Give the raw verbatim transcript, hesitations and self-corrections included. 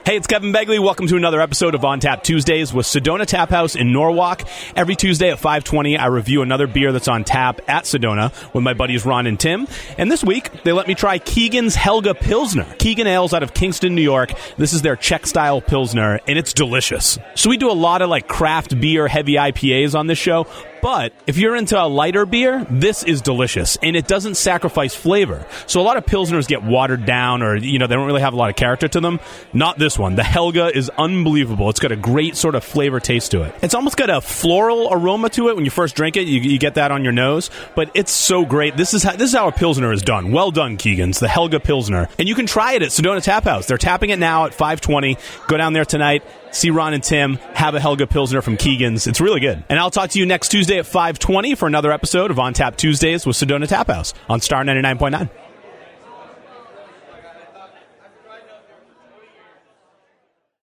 Hey, it's Kevin Begley. Welcome to another episode of On Tap Tuesdays with Sedona Tap House in Norwalk. Every Tuesday at five twenty, I review another beer that's on tap at Sedona with my buddies Ron and Tim. And this week, they let me try Keegan's Helga Pilsner. Keegan Ales out of Kingston, New York. This is their Czech-style Pilsner, and it's delicious. So we do a lot of like craft beer, heavy I P As on this show. But if you're into a lighter beer, this is delicious, and it doesn't sacrifice flavor. So a lot of Pilsners get watered down, or, you know, they don't really have a lot of character to them. Not this one. The Helga is unbelievable. It's got a great sort of flavor taste to it. It's almost got a floral aroma to it. When you first drink it, you, you get that on your nose, but it's so great. This is how, this is how a Pilsner is done. Well done, Keegan's. The Helga Pilsner. And you can try it at Sedona Tap House. They're tapping it now at five twenty. Go down there tonight. See Ron and Tim have a Helga Pilsner from Keegan's. It's really good. And I'll talk to you next Tuesday at five twenty for another episode of On Tap Tuesdays with Sedona Tap House on Star ninety-nine point nine.